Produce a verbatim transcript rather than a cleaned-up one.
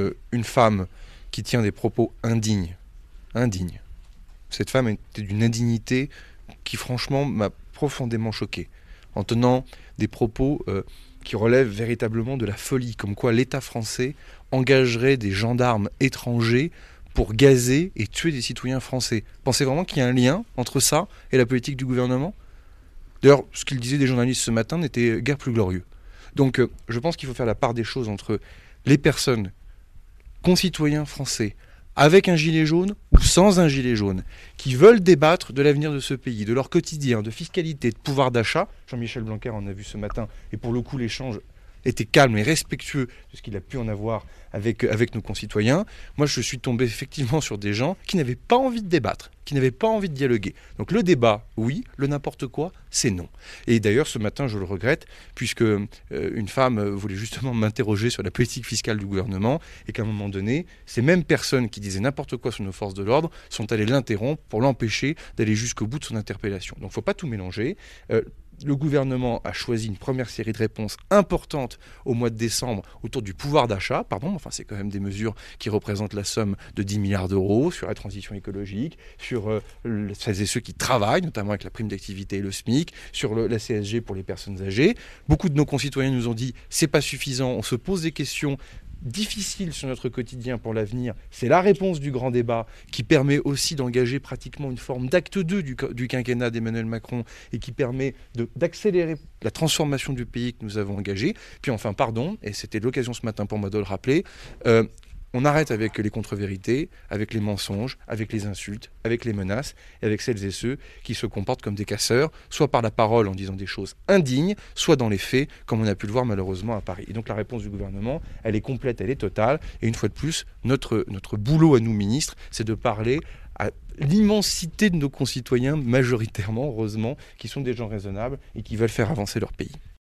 euh, une femme qui tient des propos indignes. Indignes. Cette femme était d'une indignité qui, franchement, m'a profondément choqué. En tenant des propos euh, qui relèvent véritablement de la folie, comme quoi l'État français engagerait des gendarmes étrangers pour gazer et tuer des citoyens français. Pensez vraiment qu'il y a un lien entre ça et la politique du gouvernement ? D'ailleurs, ce qu'ils disaient des journalistes ce matin n'était guère plus glorieux. Donc, euh, je pense qu'il faut faire la part des choses entre les personnes, concitoyens français, avec un gilet jaune ou sans un gilet jaune, qui veulent débattre de l'avenir de ce pays, de leur quotidien, de fiscalité, de pouvoir d'achat. Jean-Michel Blanquer en a vu ce matin, et pour le coup, l'échange était calme et respectueux de ce qu'il a pu en avoir avec, avec nos concitoyens. Moi, je suis tombé effectivement sur des gens qui n'avaient pas envie de débattre, qui n'avaient pas envie de dialoguer. Donc le débat, oui, le n'importe quoi, c'est non. Et d'ailleurs, ce matin, je le regrette, puisque euh, une femme voulait justement m'interroger sur la politique fiscale du gouvernement, et qu'à un moment donné, ces mêmes personnes qui disaient n'importe quoi sur nos forces de l'ordre sont allées l'interrompre pour l'empêcher d'aller jusqu'au bout de son interpellation. Donc il ne faut pas tout mélanger. Euh, Le gouvernement a choisi une première série de réponses importantes au mois de décembre autour du pouvoir d'achat. Pardon, enfin, c'est quand même des mesures qui représentent la somme de dix milliards d'euros sur la transition écologique, sur euh, celles et ceux qui travaillent, notamment avec la prime d'activité et le SMIC, sur le, la C S G pour les personnes âgées. Beaucoup de nos concitoyens nous ont dit c'est pas suffisant, on se pose des questions difficile sur notre quotidien pour l'avenir. C'est la réponse du grand débat qui permet aussi d'engager pratiquement une forme d'acte deux du, du quinquennat d'Emmanuel Macron et qui permet de, d'accélérer la transformation du pays que nous avons engagé. Puis enfin, pardon, et c'était l'occasion ce matin pour moi de le rappeler, euh, on arrête avec les contre-vérités, avec les mensonges, avec les insultes, avec les menaces, et avec celles et ceux qui se comportent comme des casseurs, soit par la parole en disant des choses indignes, soit dans les faits, comme on a pu le voir malheureusement à Paris. Et donc la réponse du gouvernement, elle est complète, elle est totale, et une fois de plus, notre, notre boulot à nous, ministres, c'est de parler à l'immensité de nos concitoyens, majoritairement, heureusement, qui sont des gens raisonnables et qui veulent faire avancer leur pays.